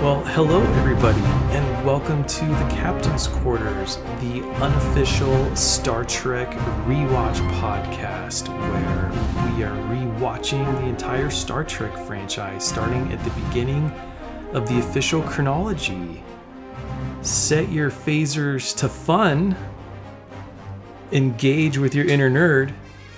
Well, hello everybody, and welcome to the Captain's Quarters, the unofficial Star Trek rewatch podcast, where we are rewatching the entire Star Trek franchise, starting at the beginning of the official chronology. Set your phasers to fun, engage with your inner nerd,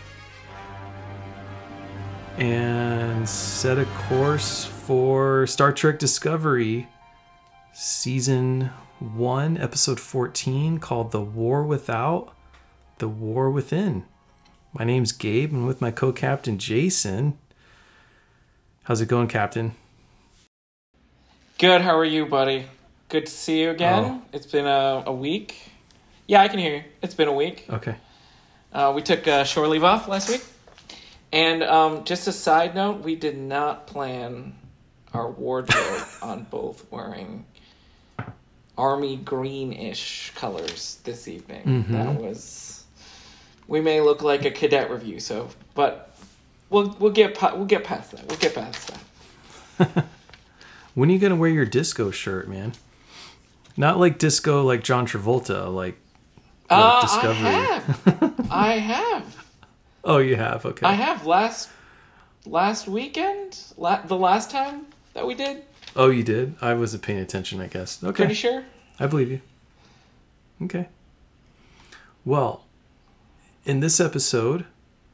and set a course for Star Trek Discovery, Season 1, Episode 14, called The War Without, The War Within. My name's Gabe, and with my co-captain, Jason. How's it going, Captain? Good, how are you, buddy? Good to see you again. Oh. It's been a week. Yeah, I can hear you. It's been a week. Okay. We took shore leave off last week. And just a side note, we did not plan our wardrobe on both wearing army greenish colors this evening. Mm-hmm. That was... We may look like a cadet review, but we'll get past that. We'll get past that. When are you going to wear your disco shirt, man? Not like disco like John Travolta, like Discovery. I have. Oh, you have? Okay. I have last weekend, the last time that we did. Oh, you did? I wasn't paying attention, I guess. Okay. Pretty sure. I believe you. Okay. Well, in this episode,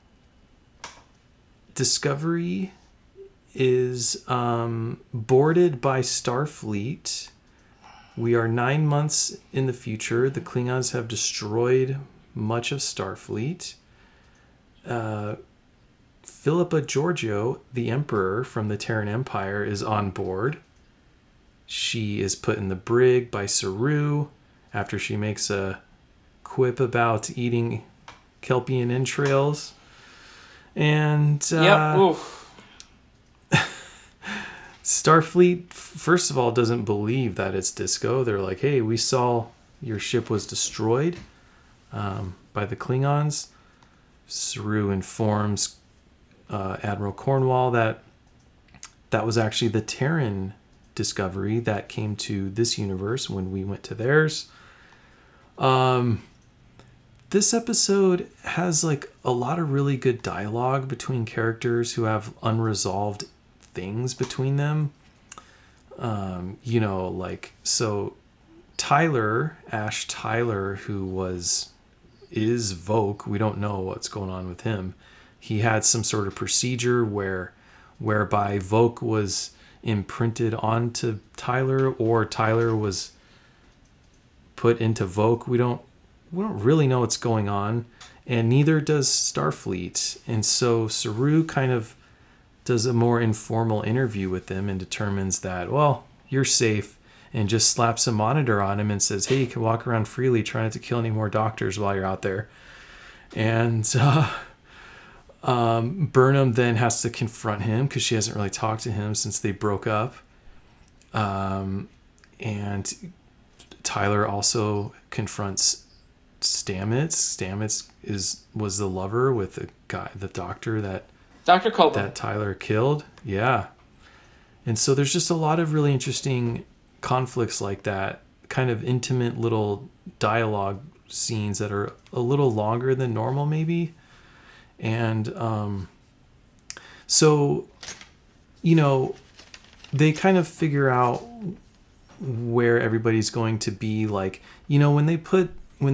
Discovery is boarded by Starfleet. We are 9 months in the future. The Klingons have destroyed much of Starfleet. Philippa Georgiou, the Emperor from the Terran Empire, is on board. She is put in the brig by Saru after she makes a quip about eating Kelpian entrails. And Starfleet, first of all, doesn't believe that it's Disco. They're like, hey, we saw your ship was destroyed by the Klingons. Saru informs Admiral Cornwall that was actually the Terran Discovery that came to this universe when we went to theirs. This episode has like a lot of really good dialogue between characters who have unresolved things between them. So Tyler, Ash Tyler, who is Voq, we don't know what's going on with him. He had some sort of procedure whereby Voq was imprinted onto Tyler, or Tyler was put into Voq. We don't really know what's going on, and neither does Starfleet. And so Saru kind of does a more informal interview with them and determines that, well, you're safe, and just slaps a monitor on him and says, hey, you can walk around freely, try not to kill any more doctors while you're out there. And Burnham then has to confront him because she hasn't really talked to him since they broke up. And Tyler also confronts Stamets. Stamets was the lover with the doctor that Dr. Copeland, that Tyler killed. Yeah. And so there's just a lot of really interesting conflicts like that, kind of intimate little dialogue scenes that are a little longer than normal maybe. And they kind of figure out where everybody's going to be. Like, when they put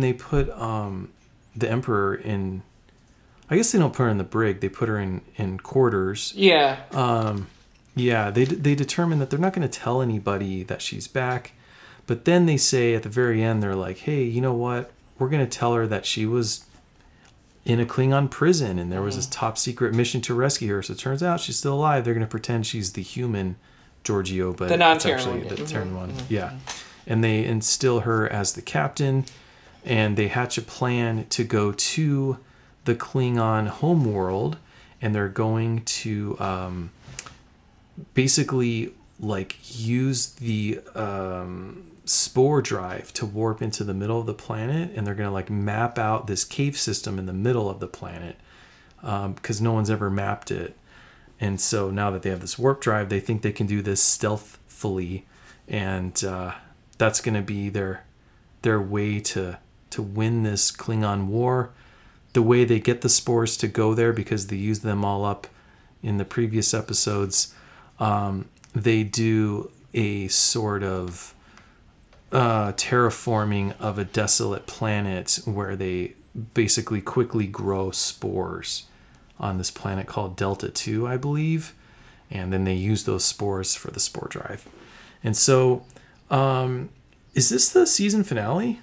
the Emperor in, I guess they don't put her in the brig, they put her in quarters. Yeah. They determine that they're not going to tell anybody that she's back. But then they say at the very end, they're like, hey, you know what? We're going to tell her that she was in a Klingon prison and there was this top secret mission to rescue her. So it turns out she's still alive. They're going to pretend she's the human Georgiou, but the it's actually the Terran one. Yeah. And they instill her as the captain, and they hatch a plan to go to the Klingon homeworld, and they're going to basically like use the spore drive to warp into the middle of the planet, and they're going to like map out this cave system in the middle of the planet because no one's ever mapped it. And so now that they have this warp drive, they think they can do this stealthfully and that's going to be their way to win this Klingon war. The way they get the spores to go there, because they use them all up in the previous episodes, they do a sort of terraforming of a desolate planet where they basically quickly grow spores on this planet called Delta 2, I believe. And then they use those spores for the spore drive. And so, is this the season finale?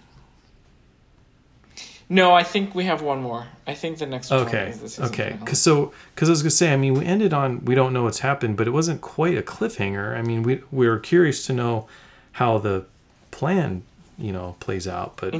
No, I think we have one more. I think the next one Okay, is the season okay. finale. Because I was going to say, I mean, we ended on, we don't know what's happened, but it wasn't quite a cliffhanger. I mean, we were curious to know how the plan, plays out. But,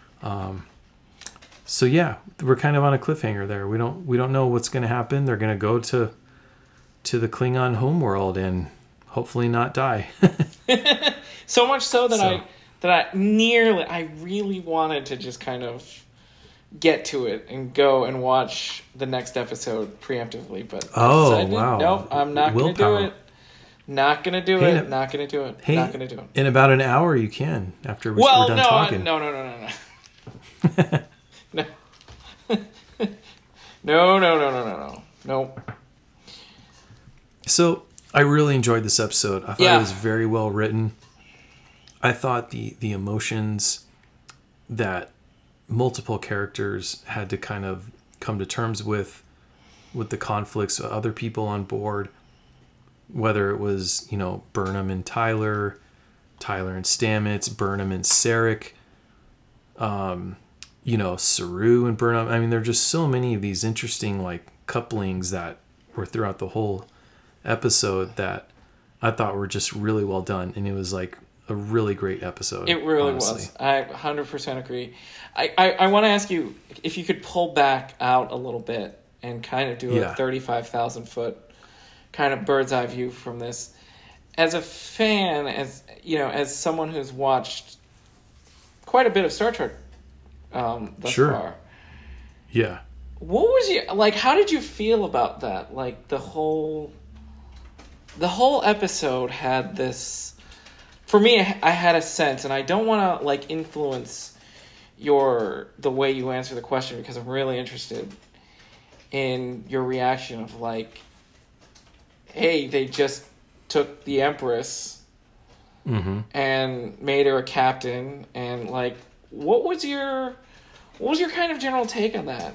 so yeah, we're kind of on a cliffhanger there. We don't know what's going to happen. They're going to go to the Klingon homeworld and hopefully not die. So much so that I really wanted to just kind of get to it and go and watch the next episode preemptively, but wow. Nope, I'm not going to do it. Not going to do it. Not going to do it. Not going to do it. In about an hour you can, after we're done talking. No. No. Nope. So I really enjoyed this episode. I thought it was very well written. I thought the emotions that multiple characters had to kind of come to terms with the conflicts of other people on board, whether it was, Burnham and Tyler and Stamets, Burnham and Sarek, Saru and Burnham. I mean, there are just so many of these interesting, couplings that were throughout the whole episode that I thought were just really well done. And it was a really great episode. It really was. I 100% agree. I want to ask you if you could pull back out a little bit and kind of do a 35,000 foot kind of bird's eye view from this. As a fan, as someone who's watched quite a bit of Star Trek thus far. Yeah. What was how did you feel about that? The whole episode had this, for me, I had a sense, and I don't want to influence the way you answer the question, because I'm really interested in your reaction of hey, they just took the Empress and made her a captain, and what was your kind of general take on that?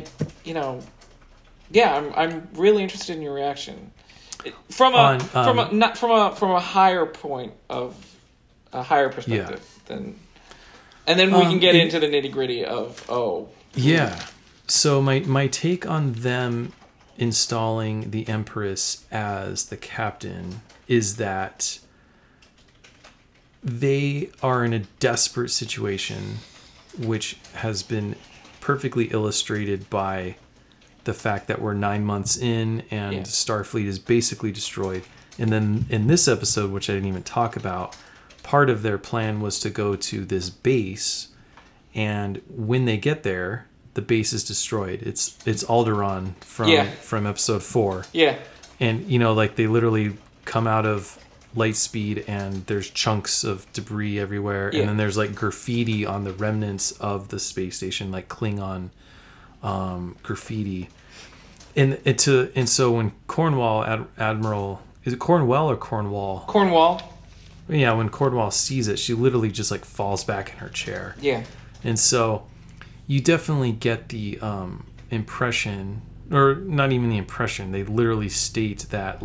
I'm really interested in your reaction from a higher point of a higher perspective than. And then we can get into the nitty-gritty of, Yeah. So my take on them installing the Empress as the captain is that they are in a desperate situation, which has been perfectly illustrated by the fact that we're 9 months in and Starfleet is basically destroyed. And then in this episode, which I didn't even talk about, part of their plan was to go to this base, and when they get there, the base is destroyed. It's Alderaan from episode 4. Yeah. And they literally come out of light speed and there's chunks of debris everywhere, and then there's graffiti on the remnants of the space station, Klingon graffiti. And so when Cornwall, Admiral, is it Cornwell or Cornwall? Cornwall. Yeah, when Cornwall sees it, she literally just falls back in her chair. Yeah. And so you definitely get the impression, or not even the impression, they literally state that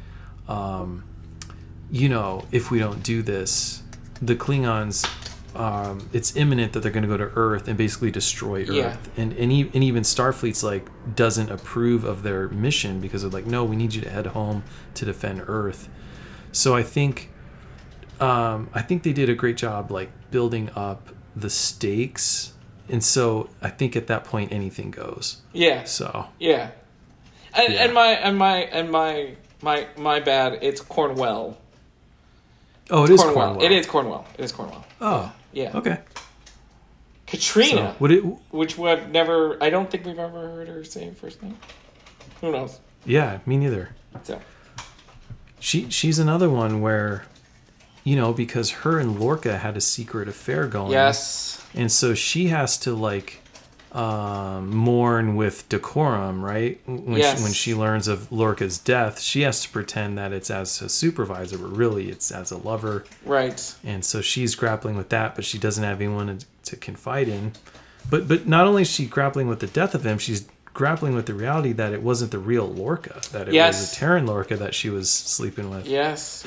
if we don't do this, the Klingons, it's imminent that they're going to go to Earth and basically destroy Earth. Yeah. And even Starfleet's doesn't approve of their mission, because they're no, we need you to head home to defend Earth. So I think they did a great job building up the stakes, and so I think at that point anything goes. Yeah. So yeah, and my bad. It's Cornwell. Oh, it is Cornwell. It is Cornwell. Oh, yeah. Okay. Katrina, So, which I don't think we've ever heard her say her first name. Who knows? Yeah, me neither. So She's another one where because her and Lorca had a secret affair going. Yes. And so she has to like mourn with decorum, right? When she learns of Lorca's death, she has to pretend that it's as a supervisor, but really it's as a lover. Right. And so she's grappling with that, but she doesn't have anyone to confide in. But not only is she grappling with the death of him, she's grappling with the reality that it wasn't the real Lorca, that it was a Terran Lorca that she was sleeping with. Yes.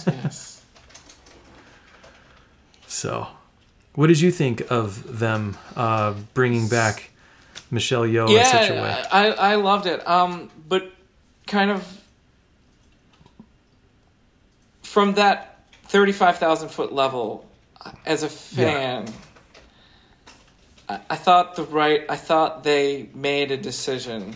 So, what did you think of them bringing back Michelle Yeoh in such a way? I loved it. But kind of from that 35,000-foot level, as a fan, I thought they made a decision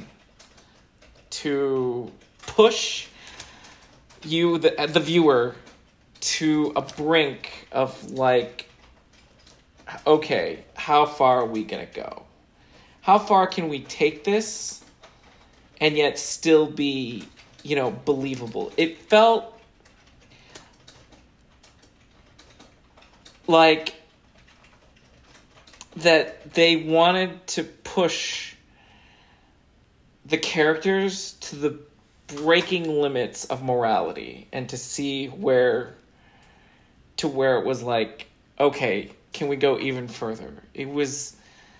to push you, the viewer, to a brink of like, okay, how far are we gonna go? How far can we take this and yet still be, believable? It felt like that they wanted to push the characters to the breaking limits of morality and to see where it was like, okay, can we go even further? It was,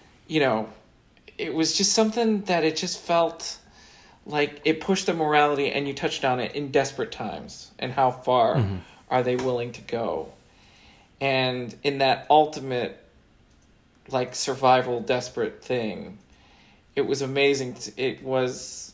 it was just something that it just felt like it pushed the morality, and you touched on it, in desperate times, and how far are they willing to go? And in that ultimate, like, survival desperate thing, it was amazing. It was,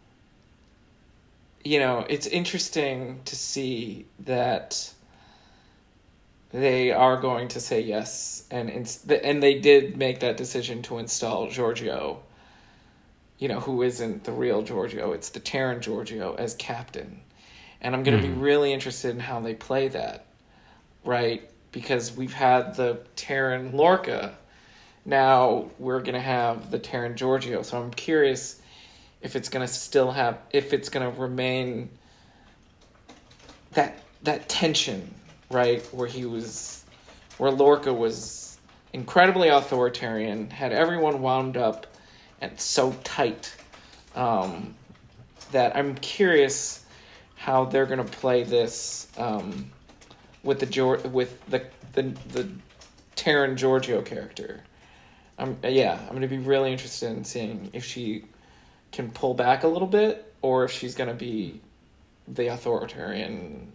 it's interesting to see that they are going to say yes, and they did make that decision to install Giorgio, who isn't the real Giorgio, it's the Terran Giorgio, as captain. And I'm going to be really interested in how they play that, right? Because we've had the Terran Lorca, now we're going to have the Terran Giorgio, so I'm curious if it's going to remain that tension, right, where Lorca was incredibly authoritarian, had everyone wound up and so tight, that I'm curious how they're going to play this with the Terran Giorgio character. I'm going to be really interested in seeing if she can pull back a little bit, or if she's going to be the authoritarian,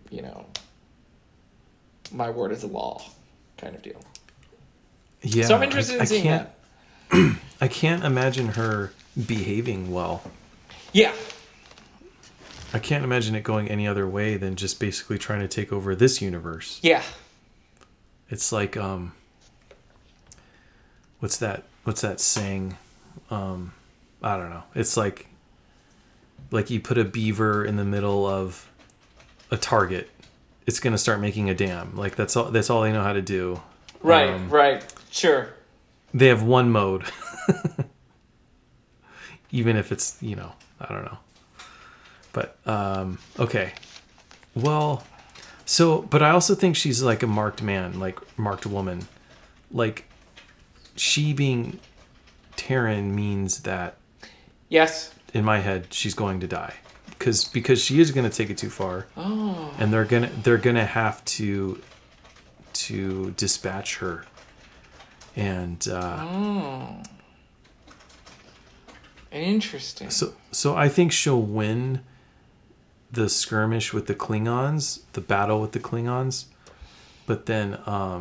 my word is a law kind of deal. Yeah. So I'm interested in seeing that. I can't imagine her behaving well. Yeah. I can't imagine it going any other way than just basically trying to take over this universe. Yeah. It's like, what's that saying? I don't know. It's like you put a beaver in the middle of a target, it's going to start making a dam. Like that's all they know how to do. Right. Sure. They have one mode. Even if it's, I don't know. But, okay. Well, but I also think she's like a marked man, like marked woman. Like, she being Terran means that, yes, in my head, she's going to die. Because she is going to take it too far. Oh. And they're gonna have to dispatch her. And, interesting. So I think she'll win the skirmish with the Klingons, the battle with the Klingons, but then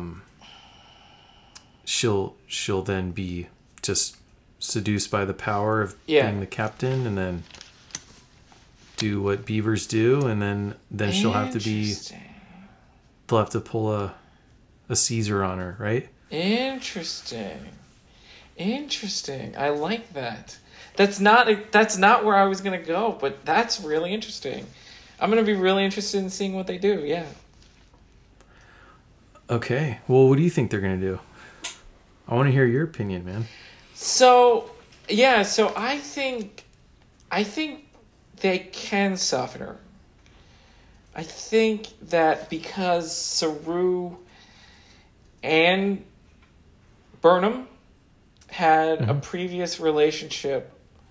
she'll then be just seduced by the power of being the captain, and then do what beavers do, and then she'll have to be. They'll have to pull a Caesar on her, right? Interesting. I like that. That's not where I was gonna go, but that's really interesting. I'm gonna be really interested in seeing what they do. Yeah. Okay. Well, what do you think they're gonna do? I want to hear your opinion, man. So I think they can soften her. I think that because Saru and Burnham had a previous relationship,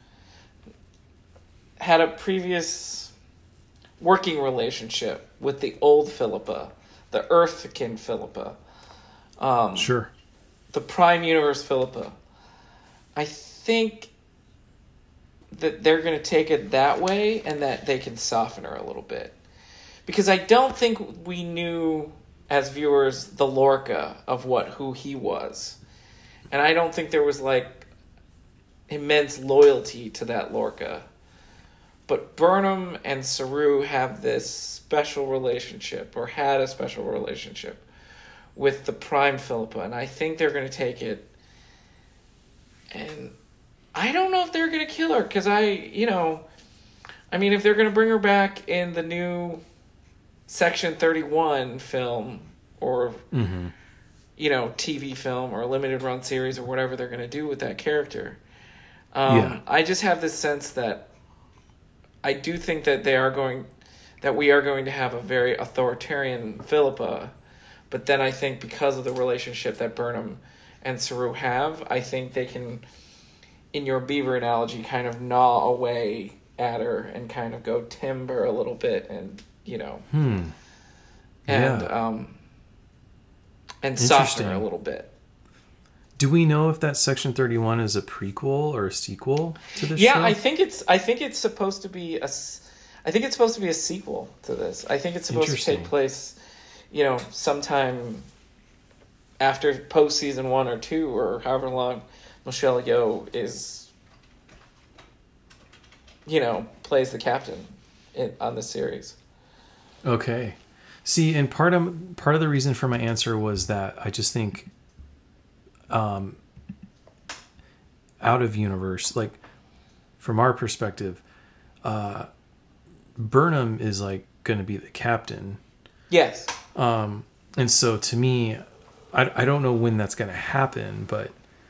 had a previous working relationship with the old Philippa, the Earthkin Philippa. Sure. The Prime Universe Philippa. I think that they're going to take it that way and that they can soften her a little bit. Because I don't think we knew, as viewers, the Lorca of who he was. And I don't think there was, like, immense loyalty to that Lorca. But Burnham and Saru have this special relationship, or had a special relationship, with the Prime Philippa. And I think they're going to take it. And I don't know if they're going to kill her, because if they're going to bring her back in the new Section 31 film, or, TV film, or limited run series, or whatever they're going to do with that character. I just have this sense that I do think that we are going to have a very authoritarian Philippa, but then I think because of the relationship that Burnham and Saru have, I think they can, in your beaver analogy, kind of gnaw away at her and kind of go timber a little bit, and and soften her a little bit. Do we know if that Section 31 is a prequel or a sequel to this show? Yeah, I think it's supposed to be a sequel to this. I think it's supposed to take place, sometime after post season 1 or 2, or however long Michelle Yeoh is, plays the captain on the series. Okay. See, and part of the reason for my answer was that I just think out of universe, like from our perspective, Burnham is like going to be the captain. Yes. And so to me, I don't know when that's going to happen, but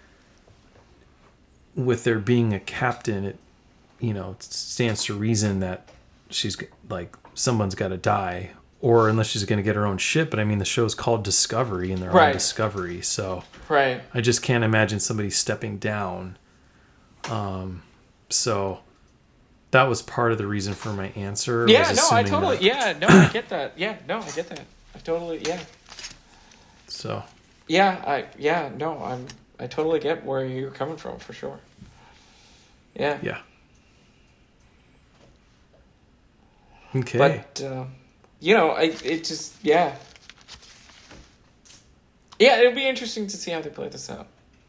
with there being a captain, it stands to reason that she's like, someone's got to die, or unless she's going to get her own ship. But I mean, the show's called Discovery, and they're on Discovery, so I just can't imagine somebody stepping down. So that was part of the reason for my answer. I get that. I totally, So. I totally get where you're coming from, for sure. Yeah. Yeah. Okay. But, it'll be interesting to see how they play this out.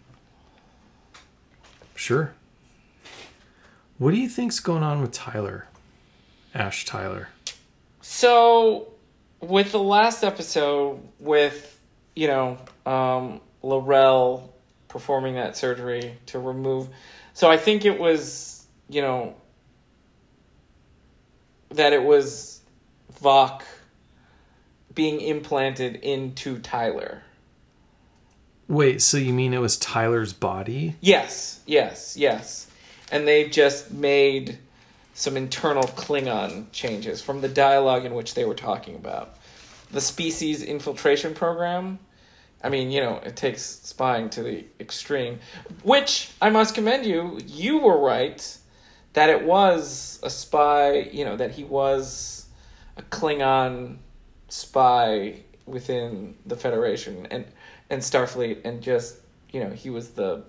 Sure. What do you think's going on with Tyler? Ash Tyler. So, with the last episode, with, L'Rell performing that surgery to remove... So I think it was, that it was Vok being implanted into Tyler. Wait, so you mean it was Tyler's body? Yes. And they just made some internal Klingon changes from the dialogue in which they were talking about. The species infiltration program, I mean, it takes spying to the extreme. Which, I must commend you, you were right that it was a spy, that he was a Klingon spy within the Federation and Starfleet, and just, he was the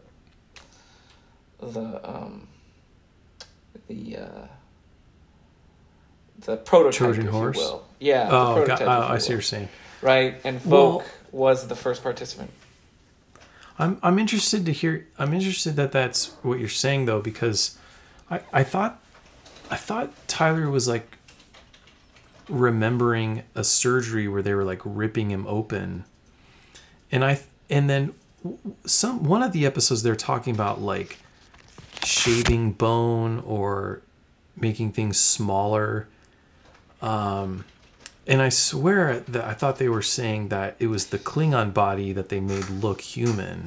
prototype, Trojan horse? if you will. Yeah, the prototype, I see what you're saying. Right, and Vok was the first participant. I'm interested to hear. I'm interested that that's what you're saying, though, because I thought Tyler was like remembering a surgery where they were like ripping him open, and then one of the episodes they're talking about like shaving bone or making things smaller. And I swear that I thought they were saying that it was the Klingon body that they made look human.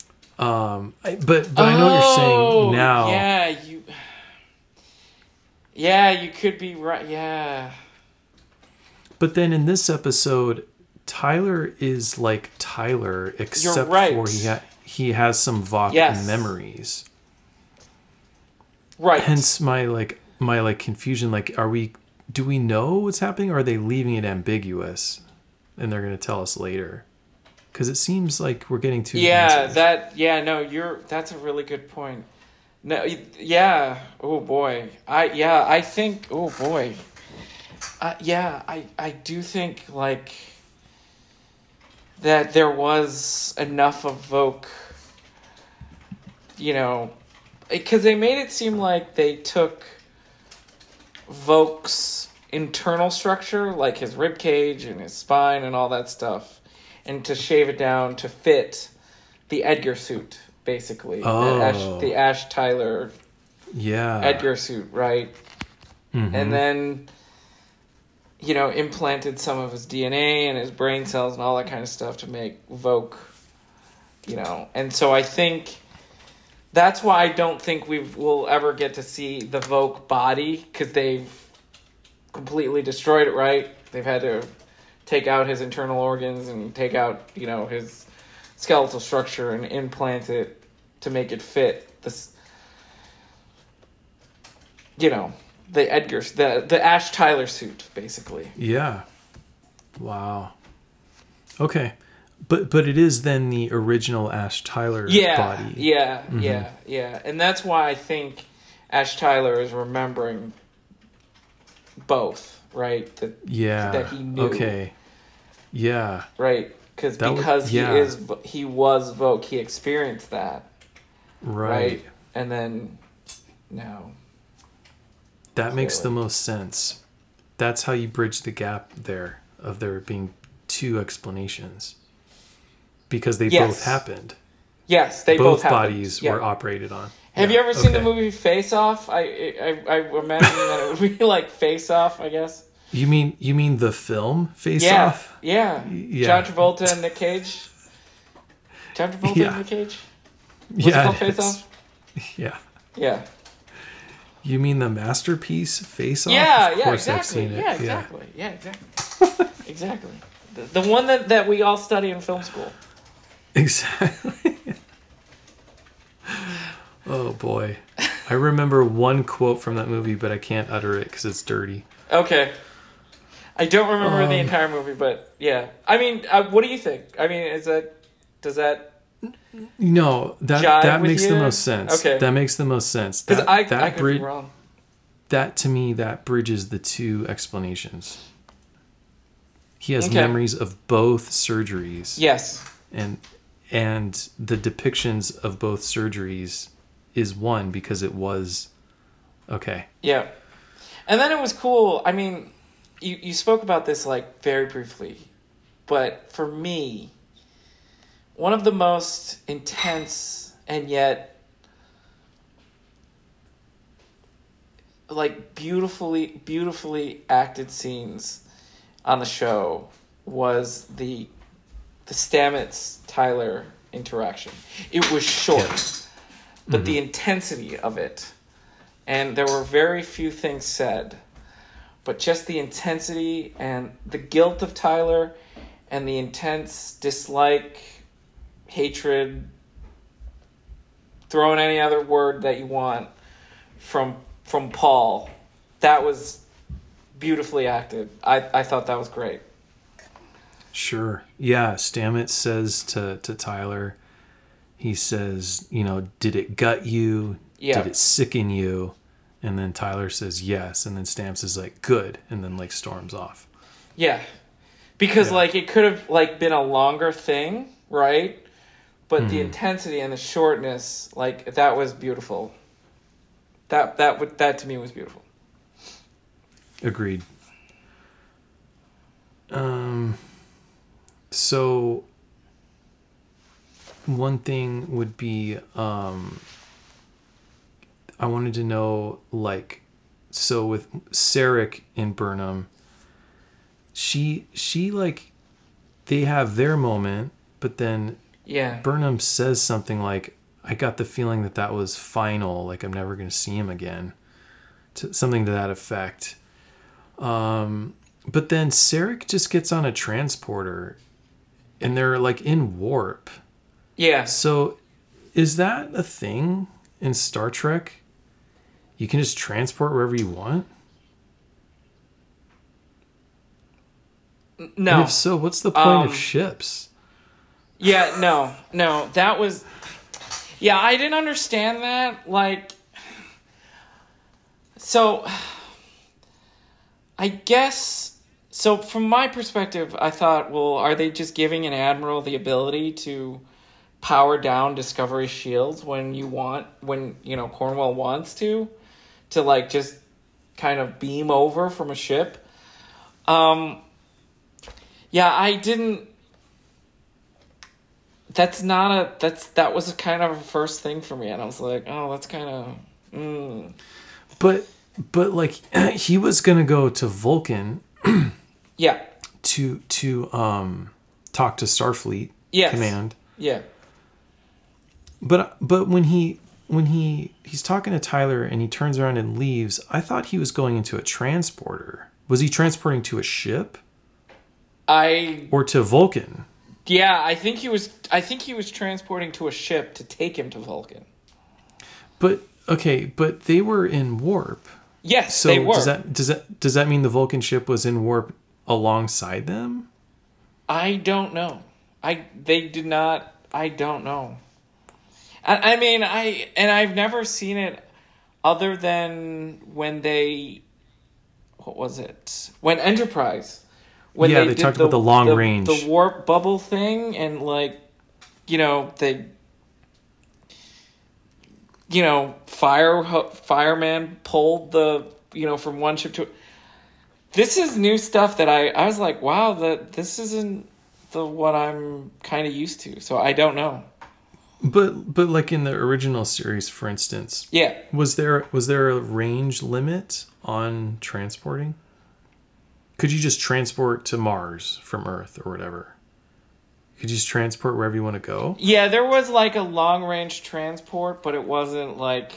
But I know what you're saying now. Yeah, Yeah, you could be right. Yeah. But then in this episode, Tyler is like Tyler, You're except for right. he has some Vok Yes. memories. Right. Hence my confusion. Like, do we know what's happening, or are they leaving it ambiguous, and they're going to tell us later? Because it seems like we're getting two Yeah, answers. that's a really good point. No, yeah. Oh boy. I think, oh boy. I do think like that there was enough of Vogue, you know, because they made it seem like they took Vogue's internal structure, like his rib cage and his spine and all that stuff, and to shave it down to fit the Edgar suit, basically. Oh, The Ash Tyler yeah. Edgar suit, right? Mm-hmm. And then, you know, implanted some of his DNA and his brain cells and all that kind of stuff to make Vogue, you know. And so I think that's why I don't think we'll ever get to see the Vogue body, because they've completely destroyed it, right? They've had to take out his internal organs and take out, you know, his skeletal structure and implant it to make it fit this, you know, the Ash Tyler suit, basically. Yeah. Wow. Okay. But it is then the original Ash Tyler body. Yeah, Mm-hmm. yeah. And that's why I think Ash Tyler is remembering both, right? That he knew. Okay. Yeah. Right? He was Vogue, he experienced that. Right. And then, no. That makes the Clearly. most sense. That's how you bridge the gap there of there being two explanations. Because they Yes. both happened. Yes, they Both both happened. bodies Yeah. were operated on. Have Yeah, you ever seen the okay. movie Face Off? I imagine that it would be like Face Off, I guess. You mean the film Face Yeah, Off? yeah. Yeah. John Travolta and Nick Cage. John Travolta Yeah. and Nick Cage? Was it Yeah. called it Face is. Off? Yeah. Yeah. You mean the masterpiece Face Off? Yeah, Of yeah, course I've exactly. seen it. Yeah, exactly. Yeah, exactly. Exactly. The one that we all study in film school. Exactly. Oh boy. I remember one quote from that movie, but I can't utter it because it's dirty. Okay. I don't remember the entire movie, but yeah. I mean, what do you think? I mean, does that No, jive that with makes you? the most sense. Okay. That makes the most sense. Because I that could be wrong. That to me, that bridges the two explanations. He has Okay. memories of both surgeries. Yes. And the depictions of both surgeries is one because it was okay. Yeah. And then it was cool. I mean, you spoke about this like very briefly, but for me, one of the most intense and yet like beautifully acted scenes on the show was the Stamets Tyler interaction. It was short, but the intensity of it, and there were very few things said, but just the intensity and the guilt of Tyler and the intense dislike, hatred, throw in any other word that you want from Paul. That was beautifully acted. I thought that was great. Sure. Yeah, Stamets says to Tyler, he says, you know, did it gut you? Yeah. Did it sicken you? And then Tyler says yes, and then Stamps is like, good, and then like storms off. Yeah. Because Yeah. like it could have like been a longer thing, right? But the intensity and the shortness, like that was beautiful. That to me was beautiful. Agreed. So one thing would be I wanted to know, like, so with Sarek in Burnham, she like they have their moment, but then Yeah. Burnham says something like, I got the feeling that was final, like I'm never going to see him again. something to that effect. But then Sarek just gets on a transporter, and they're like in warp. Yeah. So, is that a thing in Star Trek? You can just transport wherever you want? No. And if so, what's the point of ships? Yeah, no. That was... Yeah, I didn't understand that. Like... So... I guess... So, from my perspective, I thought, well, are they just giving an admiral the ability to power down Discovery shields when Cornwell wants to like, just kind of beam over from a ship? Yeah, I didn't... That was kind of a first thing for me, and I was like, oh, that's kind of... But like, he was gonna go to Vulcan... Yeah. To talk to Starfleet Command. Yeah. But when he's talking to Tyler and he turns around and leaves, I thought he was going into a transporter. Was he transporting to a ship? Or to Vulcan? Yeah, I think he was transporting to a ship to take him to Vulcan. But they were in warp. Yes, so they were. Does that mean the Vulcan ship was in warp alongside them? I don't know. They did not. I don't know. I mean, I've never seen it other than when what was it? When Enterprise. When they talked about the long range. The warp bubble thing, and like, fireman pulled the, from one ship to... This is new stuff that I was like, wow, this isn't what I'm kind of used to. So I don't know. But like in the original series, for instance, yeah, was there a range limit on transporting? Could you just transport to Mars from Earth or whatever? Could you just transport wherever you want to go? Yeah, there was like a long range transport, but it wasn't like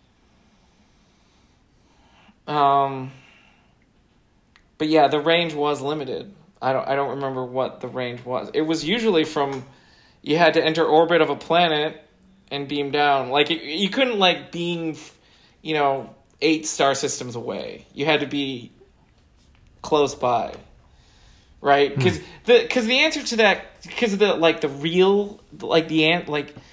but yeah, the range was limited. I don't remember what the range was. It was usually from, you had to enter orbit of a planet and beam down. Like you couldn't like beam, 8 star systems away. You had to be close by, right? Because the answer to that, because the like the real like the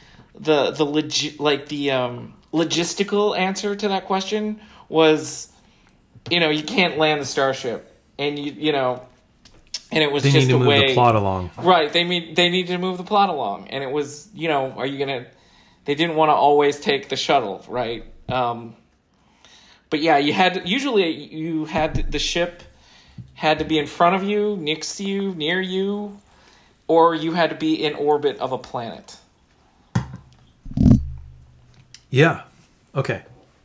logistical answer to that question was, you can't land the starship. And and it was they just need to a move way the plot along, right? They needed to move the plot along, and it was, are you gonna? They didn't want to always take the shuttle, right? But yeah, you had the ship had to be in front of you, next to you, near you, or you had to be in orbit of a planet. Yeah. Okay.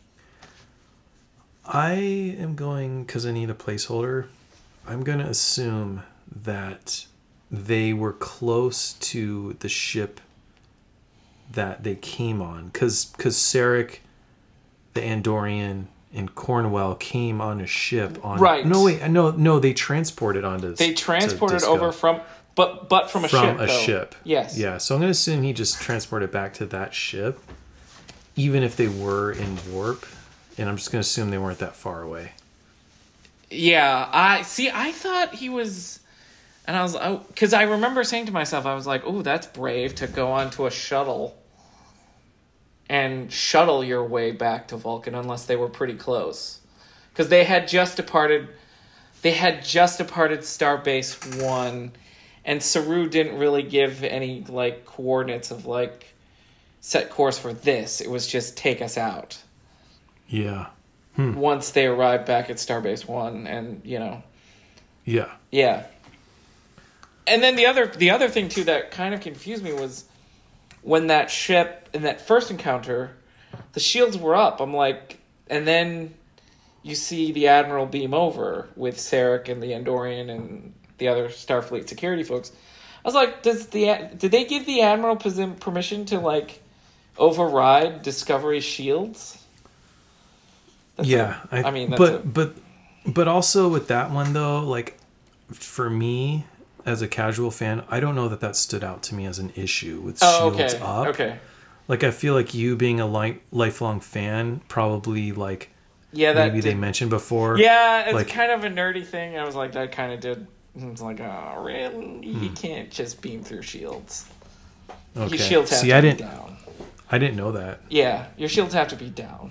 I am going, because I need a placeholder, I'm going to assume that they were close to the ship that they came on. Because Sarek, the Andorian, and Cornwell came on a ship on... Right. No, wait. No, they transported onto... They transported over from... But from a ship, From a ship. Yes. Yeah, so I'm going to assume he just transported back to that ship, even if they were in warp. And I'm just going to assume they weren't that far away. Yeah, I thought he was... And I was... Because I remember saying to myself, I was like, oh, that's brave to go onto a shuttle and shuttle your way back to Vulcan unless they were pretty close. Because they had just departed... They had just departed Starbase 1, and Saru didn't really give any, like, coordinates of, like, set course for this. It was just take us out. Yeah. Once they arrived back at Starbase 1, and, Yeah. Yeah. And then the other thing, too, that kind of confused me was when that ship, in that first encounter, the shields were up. I'm like... And then you see the Admiral beam over with Sarek and the Andorian and the other Starfleet security folks. I was like, did they give the Admiral permission to, like, override Discovery shields? I mean, but also with that one though, like for me as a casual fan, I don't know that stood out to me as an issue with shields up. Okay. Like I feel like you being a lifelong fan, probably like they mentioned before. Yeah, it's like, kind of a nerdy thing. I was like, that kind of did. It's like, oh, really? You can't just beam through shields. Okay. Your shields have to be down. I didn't know that. Yeah, your shields have to be down.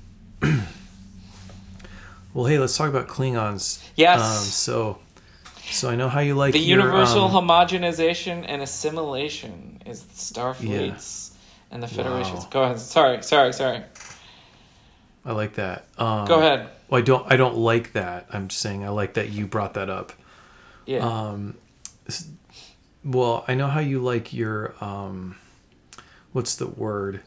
Well, hey, let's talk about Klingons. Yes. So I know how you like the universal homogenization and assimilation is Starfleet's and the Federation's. Wow. Go ahead. Sorry. I like that. Go ahead. Well, I don't like that. I'm just saying I like that you brought that up. Yeah. Well, I know how you like your what's the word?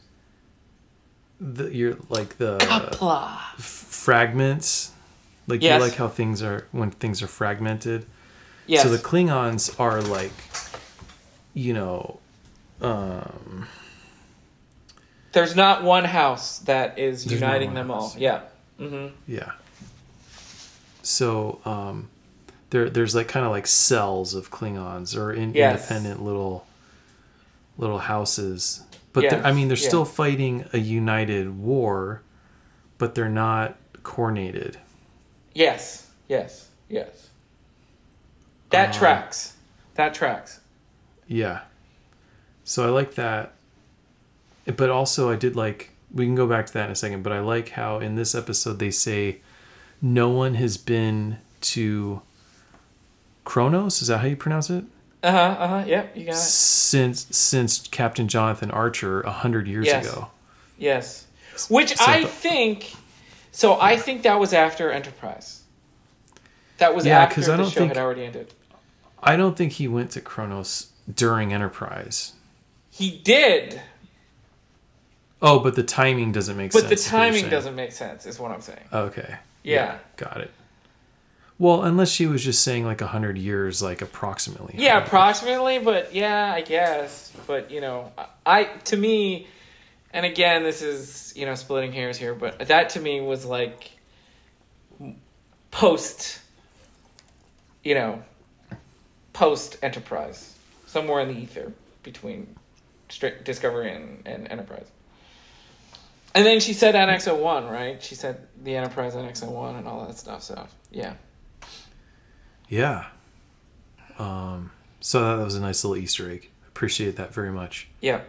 Kapla. Fragments. Like you like how things are when things are fragmented. Yes. So the Klingons are like, there's not one house that is uniting them all. Yeah. Mm-hmm. Yeah. So there's like kind of like cells of Klingons or independent little houses. But they're still fighting a united war, but they're not coordinated. Yes. That tracks. Yeah. So I like that. But also I did like, we can go back to that in a second, but I like how in this episode they say no one has been to Kronos. Is that how you pronounce it? Yep, you got it. Since Captain Jonathan Archer 100 years ago. Yes. Which I think that was after Enterprise. That was after the show had already ended. I don't think he went to Kronos during Enterprise. He did. Oh, but the timing doesn't make sense. But the timing doesn't make sense, is what I'm saying. Okay. Yeah. Got it. Well, unless she was just saying like 100 years, like approximately. Yeah, approximately, but yeah, I guess. But, to me, and again, this is, splitting hairs here, but that to me was like post Enterprise. Somewhere in the ether between Discovery and Enterprise. And then she said NX-01, right? She said the Enterprise NX-01 and all that stuff, so yeah. Yeah. So that was a nice little Easter egg. Appreciate that very much. Yeah.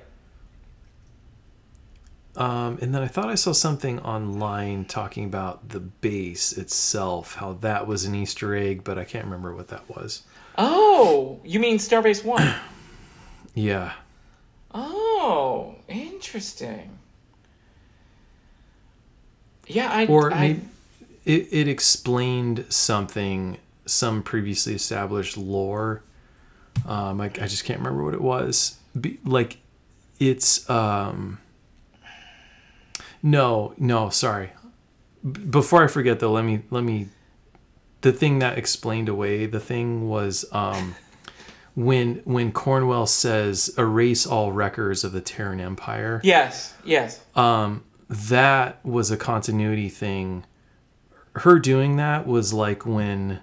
And then I thought I saw something online talking about the base itself, how that was an Easter egg, but I can't remember what that was. Oh, you mean Starbase 1? Yeah. Oh, interesting. Yeah, maybe it explained something, some previously established lore. I just can't remember what it was. It's no, sorry. Before I forget though, let me. The thing that explained away the thing was when Cornwell says erase all records of the Terran Empire. Yes. That was a continuity thing. Her doing that was like when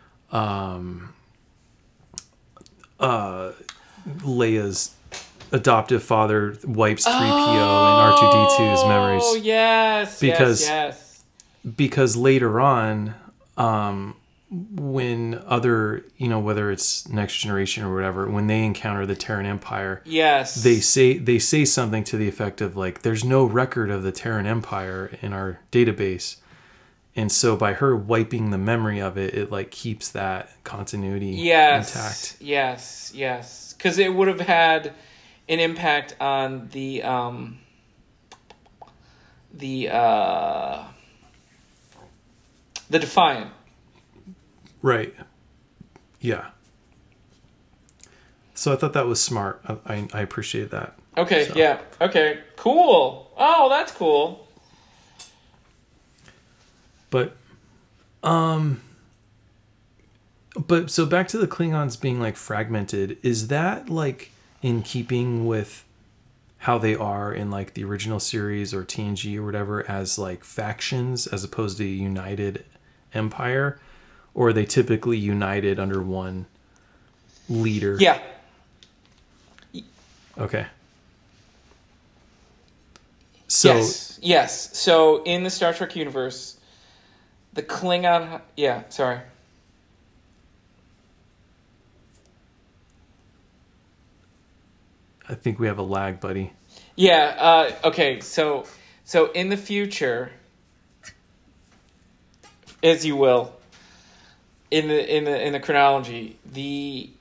Leia's adoptive father wipes 3PO and R2-D2's memories. Oh, yes. Because later on, when other, whether it's Next Generation or whatever, when they encounter the Terran Empire, yes, they say something to the effect of like, "There's no record of the Terran Empire in our database," and so by her wiping the memory of it, it like keeps that continuity intact. Yes, because it would have had an impact on the Defiant. Right. Yeah. So I thought that was smart. I appreciate that. Okay, so. Yeah. Okay, cool. Oh, that's cool. But so back to the Klingons being like fragmented, is that like in keeping with how they are in like the original series or TNG or whatever as like factions as opposed to a united empire, or are they typically united under one leader? Yeah. Okay. So Yes. So in the Star Trek universe, the Klingon. Yeah. Sorry. I think we have a lag, buddy. Yeah. Okay. So in the future, as you will, in the chronology, the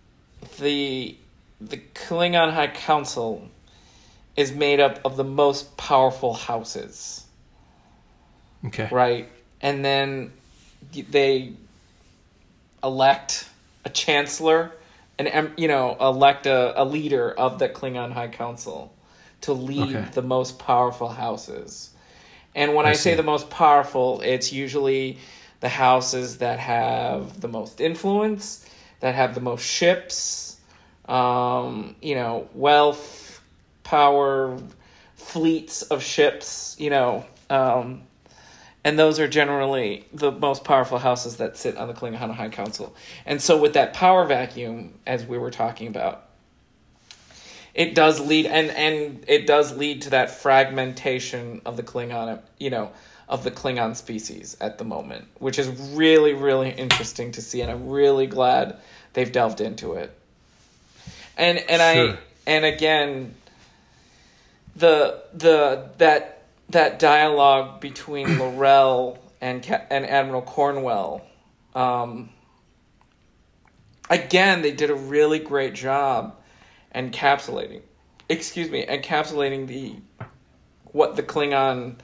Klingon High Council is made up of the most powerful houses. Okay. Right? And then they elect a chancellor and, elect a leader of the Klingon High Council to lead the most powerful houses. And when I say the most powerful, it's usually the houses that have the most influence, that have the most ships, wealth, power, fleets of ships, and those are generally the most powerful houses that sit on the Klingon High Council. And so with that power vacuum, as we were talking about, it does lead, and it does lead to that fragmentation of the Klingon, of the Klingon species at the moment, which is really, really interesting to see, and I'm really glad they've delved into it. And sure. Again, that dialogue between L'Rell and Admiral Cornwell, again, they did a really great job encapsulating what the Klingon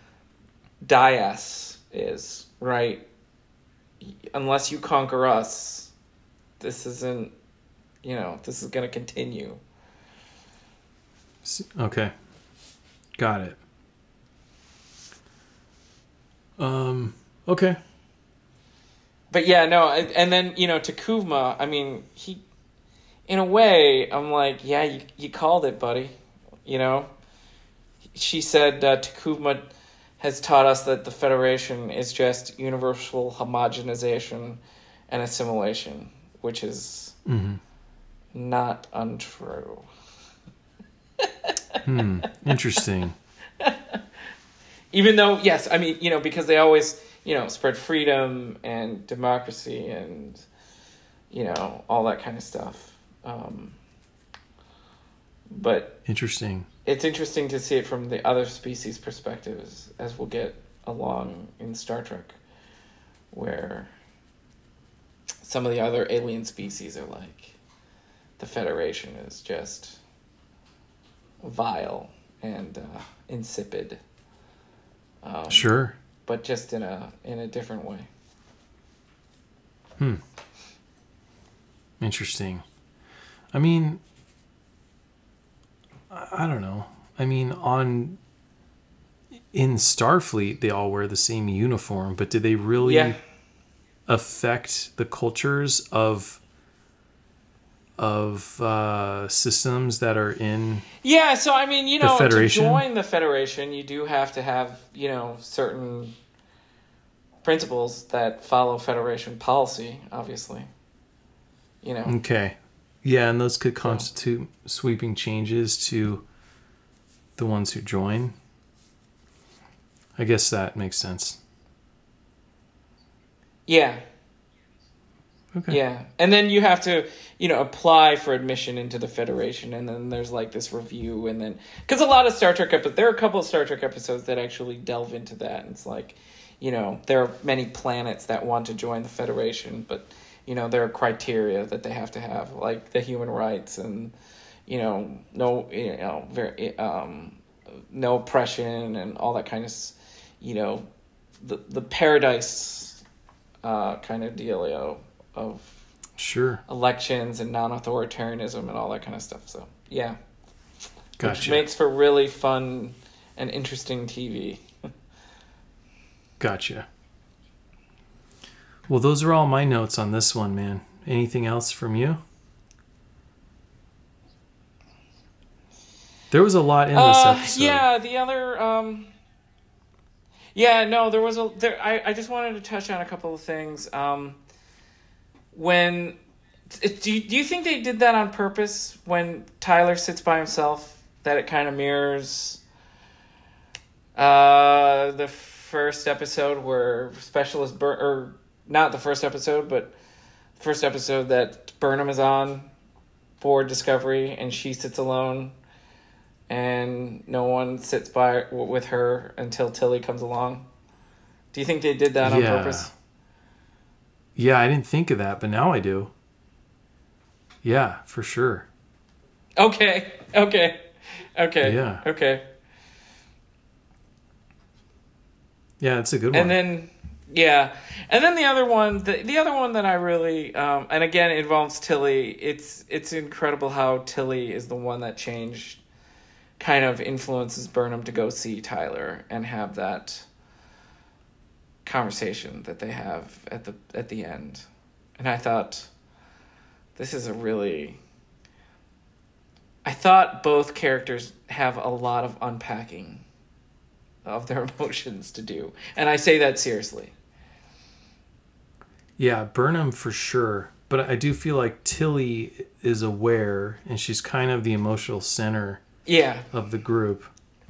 Dias is, right? Unless you conquer us, this isn't, this is going to continue. Okay. Got it. Okay. But yeah, no, and then, T'Kuvma, I mean, he, in a way, I'm like, yeah, you called it, buddy. She said T'Kuvma has taught us that the Federation is just universal homogenization and assimilation, which is not untrue. Interesting. Even though, yes, I mean, because they always, spread freedom and democracy and, all that kind of stuff. But interesting. It's interesting to see it from the other species' perspectives as we'll get along in Star Trek, where some of the other alien species are like, the Federation is just vile and insipid. Sure. But just in a different way. Interesting. I mean, I don't know. I mean, in Starfleet, they all wear the same uniform, but do they really affect the cultures of systems that are in so I mean, to join the Federation, you do have to have, certain principles that follow Federation policy, obviously. Okay. Yeah, and those could constitute sweeping changes to the ones who join. I guess that makes sense. Yeah. Okay. Yeah. And then you have to, apply for admission into the Federation, and then there's like this review, and then because a lot of Star Trek episodes, there are a couple of Star Trek episodes that actually delve into that, and it's like, there are many planets that want to join the Federation, but there are criteria that they have to have, like the human rights and no oppression and all that kind of the paradise kind of dealio of sure elections and non-authoritarianism and all that kind of stuff. So yeah, gotcha. Which makes for really fun and interesting TV. Gotcha. Well, those are all my notes on this one, man. Anything else from you? There was a lot in this episode. Yeah, the other yeah, no, there was I just wanted to touch on a couple of things. When do you think they did that on purpose when Tyler sits by himself, that it kind of mirrors the first episode where Specialist or not the first episode, but the first episode that Burnham is on board Discovery and she sits alone and no one sits by with her until Tilly comes along? Do you think they did that on purpose? Yeah, I didn't think of that, but now I do. Yeah, for sure. Okay. Yeah. Okay. Yeah, it's a good one. And then, the other one, the other one that I really, and again, it involves Tilly. It's incredible how Tilly is the one that kind of influences Burnham to go see Tyler and have that conversation that they have at the end. And I thought, I thought both characters have a lot of unpacking of their emotions to do. And I say that seriously. Yeah, Burnham for sure. But I do feel like Tilly is aware, and she's kind of the emotional center of the group.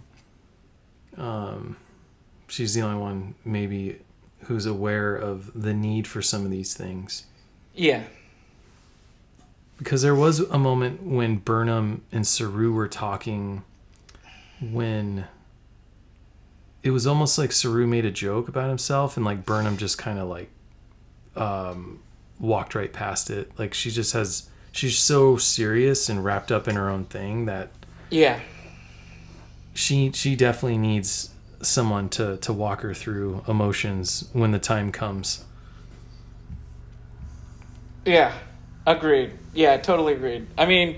She's the only one maybe who's aware of the need for some of these things. Yeah. Because there was a moment when Burnham and Saru were talking when it was almost like Saru made a joke about himself and like Burnham just kind of like walked right past it. Like she's so serious and wrapped up in her own thing that she definitely needs someone to walk her through emotions when the time comes. Yeah, agreed. Yeah, totally agreed. I mean,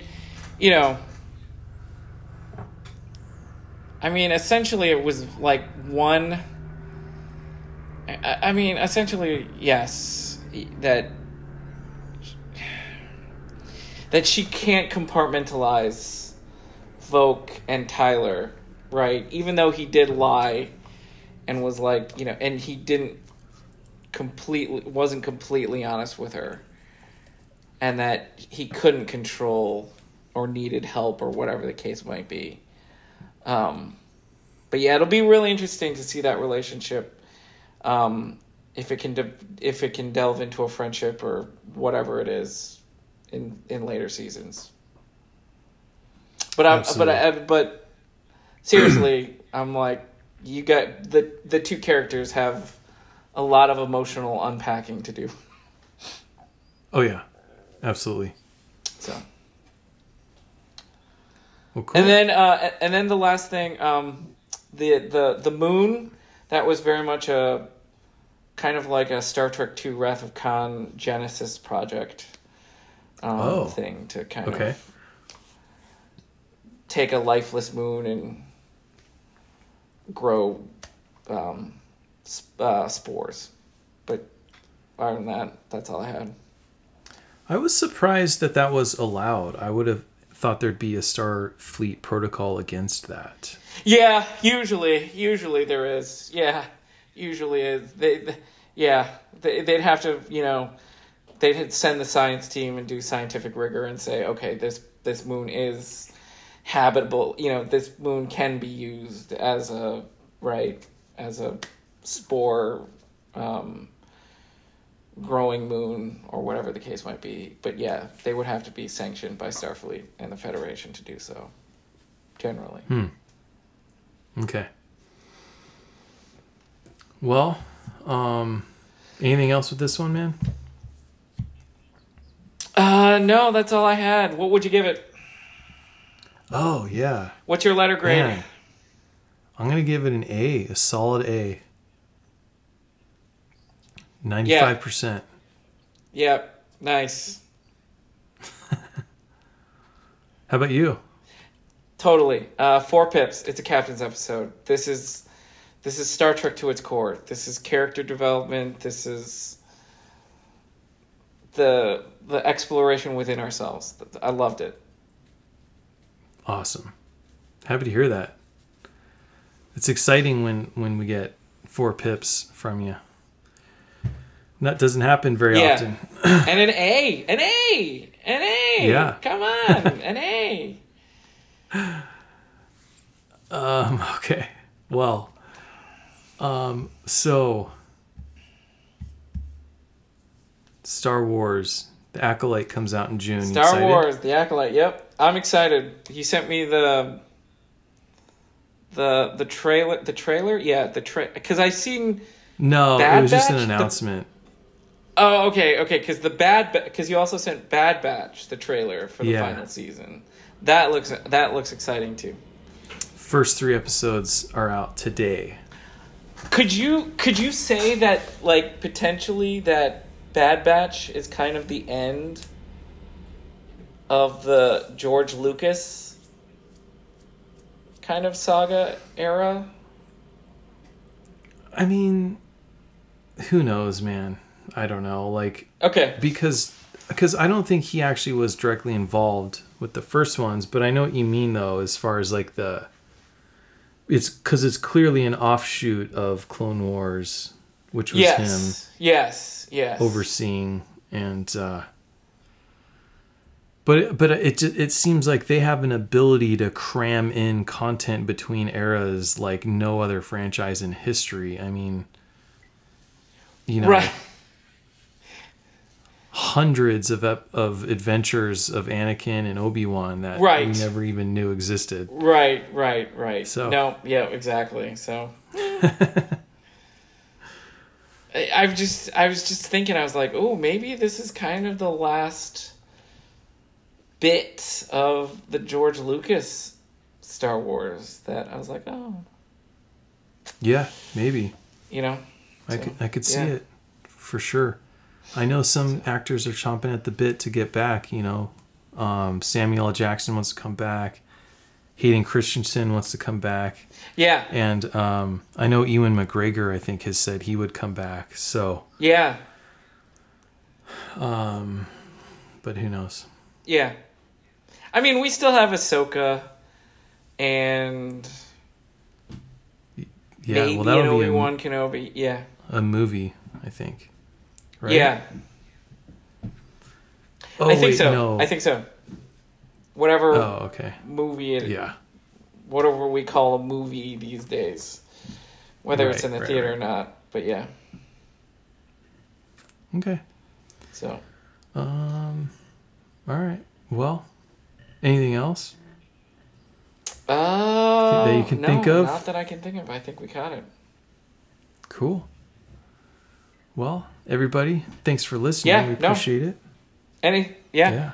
essentially it was like one... essentially, yes, that she can't compartmentalize Voq and Tyler, right? Even though he did lie and was like, and he wasn't completely honest with her, and that he couldn't control or needed help or whatever the case might be. But yeah, it'll be really interesting to see that relationship, if it can delve into a friendship or whatever it is in later seasons. But seriously, I'm like, you got the two characters have a lot of emotional unpacking to do. Oh yeah, absolutely. So. Well, cool. And then the last thing, the moon, that was very much a kind of like a Star Trek II Wrath of Khan Genesis project thing to kind of take a lifeless moon and grow spores. But other than that, that's all I had. I was surprised that was allowed. I would have thought there'd be a Starfleet protocol against that. Yeah, usually there is. Yeah, usually is. They'd have to, they'd send the science team and do scientific rigor and say, okay, this moon is habitable. This moon can be used as a spore growing moon or whatever the case might be. But yeah, they would have to be sanctioned by Starfleet and the Federation to do so, generally. Okay. Well, anything else with this one, man? No, that's all I had. What would you give it? Oh, yeah. What's your letter grade? Man, I'm going to give it an A, a solid A. 95%. Yep. Nice. How about you? Totally. 4 pips. It's a captain's episode. This is Star Trek to its core. This is character development. This is the exploration within ourselves. I loved it. Awesome. Happy to hear that. It's exciting when we get 4 pips from you. That doesn't happen very often. And an A. Yeah. Come on, an A. Okay. Well, so Star Wars, The Acolyte comes out in June. Star Wars, The Acolyte. Yep, I'm excited. He sent me the trailer. The trailer, yeah, because I seen. No, Bad it was just an Batch? announcement. Oh, okay, because because you also sent Bad Batch, the trailer for the final season. That looks exciting too. First 3 episodes are out today. Could you say that, like, potentially that Bad Batch is kind of the end of the George Lucas kind of saga era? I mean, who knows, man? I don't know. Like, okay, because I don't think he actually was directly involved with the first ones, but I know what you mean though, as far as like it's because it's clearly an offshoot of Clone Wars, which was him. Yes. Overseeing, and but it seems like they have an ability to cram in content between eras like no other franchise in history. I mean, right. Hundreds of adventures of Anakin and Obi-Wan that we never even knew existed. Right. So no, yeah, exactly. So I was just thinking, I was like, oh, maybe this is kind of the last bit of the George Lucas Star Wars that I was like, oh. Yeah, maybe. I could see it for sure. I know some actors are chomping at the bit to get back, Samuel L. Jackson wants to come back. Hayden Christensen wants to come back. Yeah. And I know Ewan McGregor, I think, has said he would come back. So. Yeah. But who knows? Yeah. I mean, we still have Ahsoka and maybe an Obi-Wan Kenobi. Yeah. A movie, I think. Right? Yeah. Oh, I think so. No. I think so. Whatever okay. movie whatever we call a movie these days. Whether it's in the theater or not. But yeah. Okay. So. All right. Well, anything else? That you can think of? Not that I can think of. I think we caught it. Cool. Well, everybody, thanks for listening. Yeah, we appreciate it. Yeah.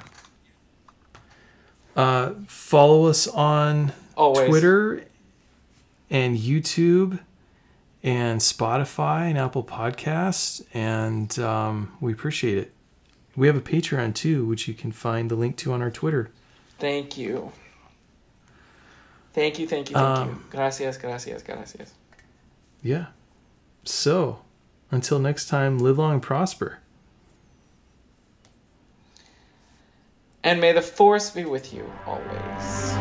Follow us on Always. Twitter and YouTube and Spotify and Apple Podcasts, and we appreciate it. We have a Patreon too, which you can find the link to on our Twitter. Thank you. Thank you. Gracias. Yeah. So, until next time, live long and prosper. And may the Force be with you always.